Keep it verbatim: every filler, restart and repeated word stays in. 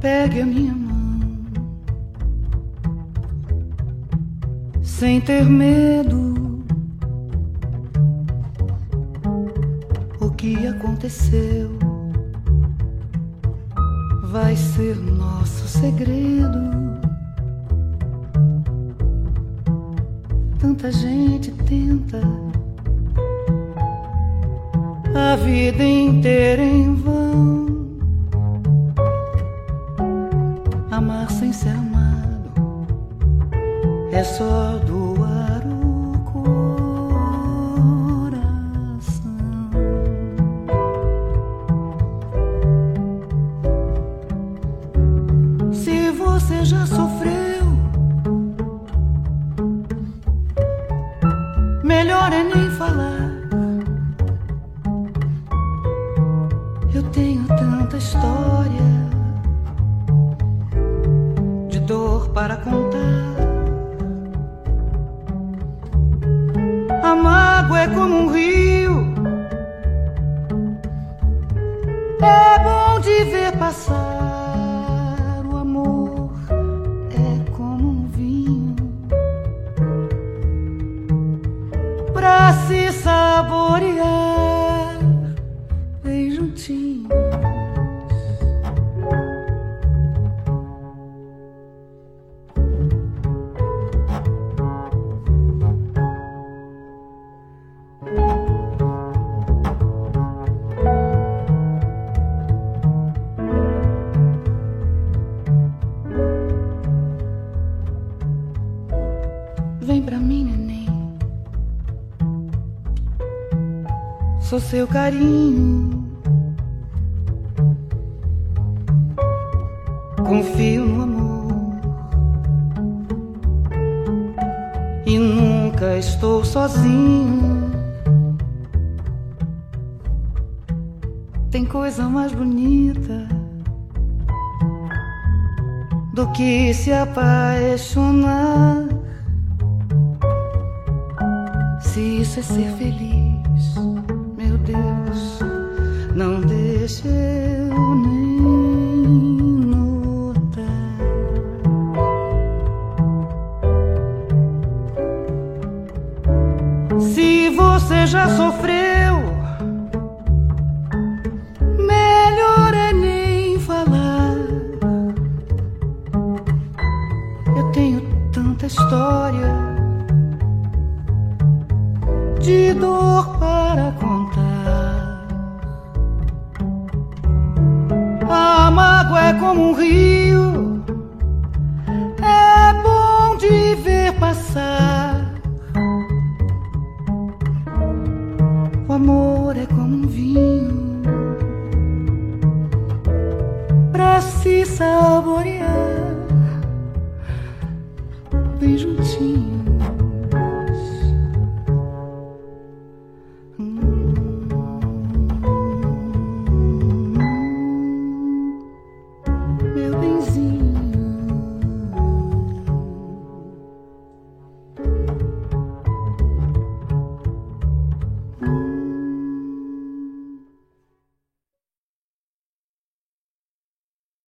Pegue a minha mão, sem ter medo. O que aconteceu vai ser nosso segredo. Tanta gente tenta a vida inteira em vão. Amar sem ser amado é só doar o coração. Se você já sofreu, melhor é nem falar. Eu tenho tanta história de dor para contar. A mágoa é como um rio, é bom de ver passar. O amor é como um vinho pra se saborear bem juntinho. Vem pra mim, neném, sou seu carinho. Confio no amor e nunca estou sozinho. Tem coisa mais bonita do que se apaixonar. Se isso é ser feliz, meu Deus, não deixe eu nem notar. Se você já sofreu, melhor é nem falar. Eu tenho tanta história de dor para contar. A mágoa é como um rio,